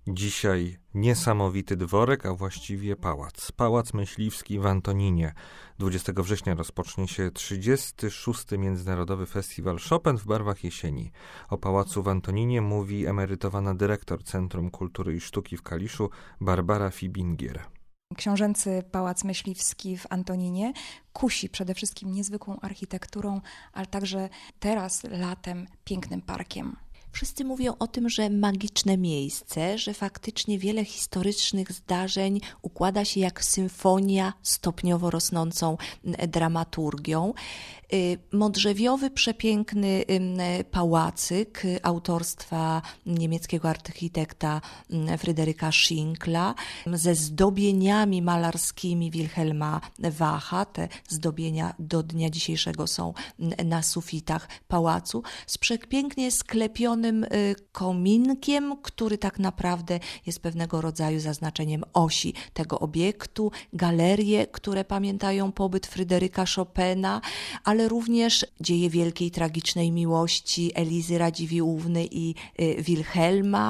Dzisiaj niesamowity dworek, a właściwie pałac. Pałac Myśliwski w Antoninie. 20 września rozpocznie się 36. Międzynarodowy Festiwal Chopin w barwach jesieni. O pałacu w Antoninie mówi emerytowana dyrektor Centrum Kultury i Sztuki w Kaliszu Barbara Fibingier. Książęcy Pałac Myśliwski w Antoninie kusi przede wszystkim niezwykłą architekturą, ale także teraz latem pięknym parkiem. Wszyscy mówią o tym, że magiczne miejsce, że faktycznie wiele historycznych zdarzeń układa się jak symfonia stopniowo rosnącą dramaturgią. Modrzewiowy, przepiękny pałacyk autorstwa niemieckiego architekta Fryderyka Schinkla ze zdobieniami malarskimi Wilhelma Wacha. Te zdobienia do dnia dzisiejszego są na sufitach pałacu. Z przepięknie sklepionym kominkiem, który tak naprawdę jest pewnego rodzaju zaznaczeniem osi tego obiektu. Galerie, które pamiętają pobyt Fryderyka Chopina, ale również dzieje wielkiej, tragicznej miłości Elizy Radziwiłłówny i Wilhelma.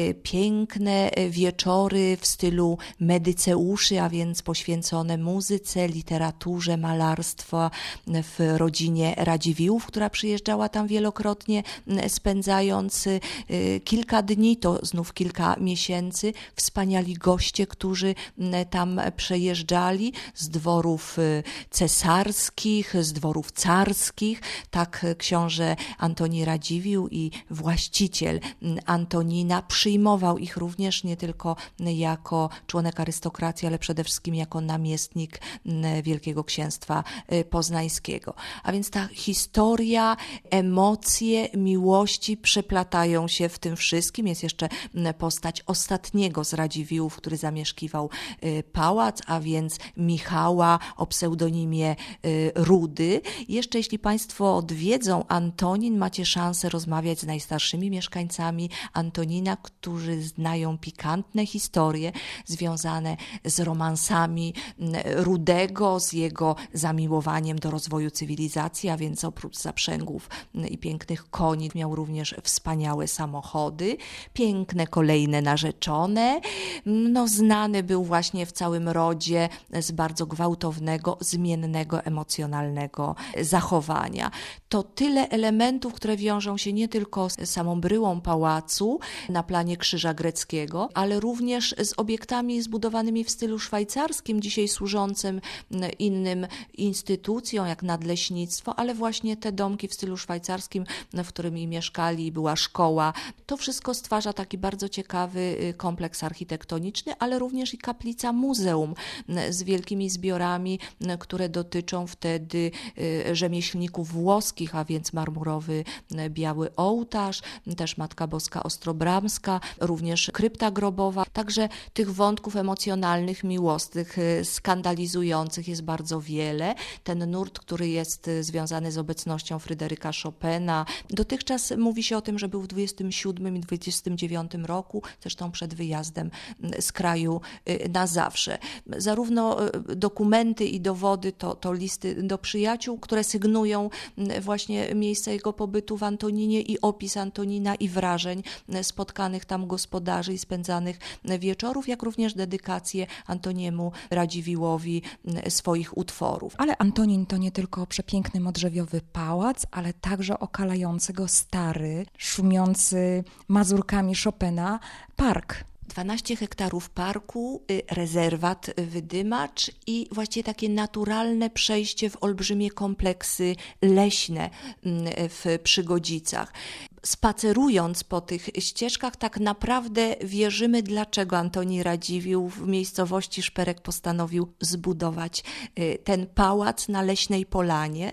Piękne wieczory w stylu medyceuszy, a więc poświęcone muzyce, literaturze, malarstwa w rodzinie Radziwiłłów, która przyjeżdżała tam wielokrotnie, spędzając kilka dni, to znów kilka miesięcy. Wspaniali goście, którzy tam przejeżdżali z dworów cesarskich, z dworów carskich. Tak książę Antoni Radziwiłł i właściciel Antonina przyjmował ich również nie tylko jako członek arystokracji, ale przede wszystkim jako namiestnik Wielkiego Księstwa Poznańskiego. A więc ta historia, emocje, miłości przeplatają się w tym wszystkim. Jest jeszcze postać ostatniego z Radziwiłłów, który zamieszkiwał pałac, a więc Michała o pseudonimie Rudy. Jeszcze jeśli Państwo odwiedzą Antonin, macie szansę rozmawiać z najstarszymi mieszkańcami Antonina, którzy znają pikantne historie związane z romansami Rudego, z jego zamiłowaniem do rozwoju cywilizacji, a więc oprócz zaprzęgów i pięknych koni miał również wspaniałe samochody, piękne kolejne narzeczone. Znany był właśnie w całym rodzie z bardzo gwałtownego, zmiennego, emocjonalnego zachowania. To tyle elementów, które wiążą się nie tylko z samą bryłą pałacu na planie Krzyża Greckiego, ale również z obiektami zbudowanymi w stylu szwajcarskim, dzisiaj służącym innym instytucjom, jak nadleśnictwo, ale właśnie te domki w stylu szwajcarskim, w którymi mieszkali, była szkoła. To wszystko stwarza taki bardzo ciekawy kompleks architektoniczny, ale również i kaplica muzeum z wielkimi zbiorami, które dotyczą wtedy rzemieślników włoskich, a więc marmurowy biały ołtarz, też Matka Boska Ostrobramska, również krypta grobowa. Także tych wątków emocjonalnych, miłosnych, skandalizujących jest bardzo wiele. Ten nurt, który jest związany z obecnością Fryderyka Chopina. Dotychczas mówi się o tym, że był w 27 i 29 roku, zresztą przed wyjazdem z kraju na zawsze. Zarówno dokumenty i dowody to listy do przyjaciół, które sygnują właśnie miejsce jego pobytu w Antoninie i opis Antonina i wrażeń spotkanych tam gospodarzy i spędzanych wieczorów, jak również dedykacje Antoniemu Radziwiłłowi swoich utworów. Ale Antonin to nie tylko przepiękny modrzewiowy pałac, ale także okalający go stary, szumiący mazurkami Chopina park. 12 hektarów parku, rezerwat wydymacz i właściwie takie naturalne przejście w olbrzymie kompleksy leśne w Przygodzicach. Spacerując po tych ścieżkach, tak naprawdę wierzymy, dlaczego Antoni Radziwiłł w miejscowości Szperek postanowił zbudować ten pałac na leśnej polanie.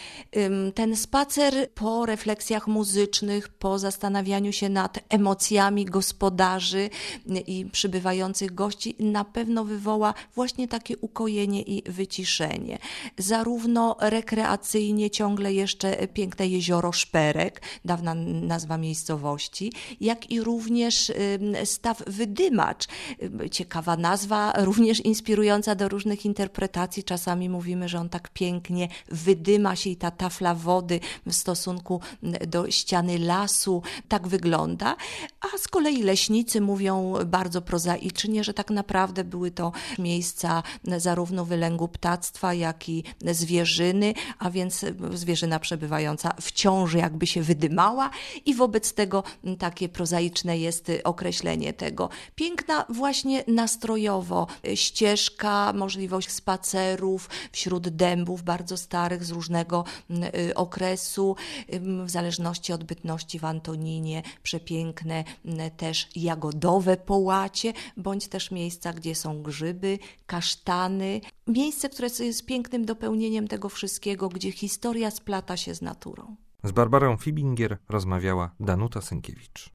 Ten spacer po refleksjach muzycznych, po zastanawianiu się nad emocjami gospodarzy i przybywających gości na pewno wywoła właśnie takie ukojenie i wyciszenie. Zarówno rekreacyjnie ciągle jeszcze piękne jezioro Szperek, dawna nazwa miejscowości, jak i również staw Wydymacz. Ciekawa nazwa, również inspirująca do różnych interpretacji. Czasami mówimy, że on tak pięknie wydyma się i ta tafla wody w stosunku do ściany lasu. Tak wygląda. A z kolei leśnicy mówią bardzo prozaicznie, że tak naprawdę były to miejsca zarówno wylęgu ptactwa, jak i zwierzyny, a więc zwierzyna przebywająca w ciąży jakby się wydymała i wobec tego takie prozaiczne jest określenie tego. Piękna właśnie nastrojowo ścieżka, możliwość spacerów wśród dębów bardzo starych z różnego okresu, w zależności od bytności w Antoninie, przepiękne też jagodowe połacie, bądź też miejsca, gdzie są grzyby, kasztany. Miejsce, które jest pięknym dopełnieniem tego wszystkiego, gdzie historia splata się z naturą. Z Barbarą Fibinger rozmawiała Danuta Sękiewicz.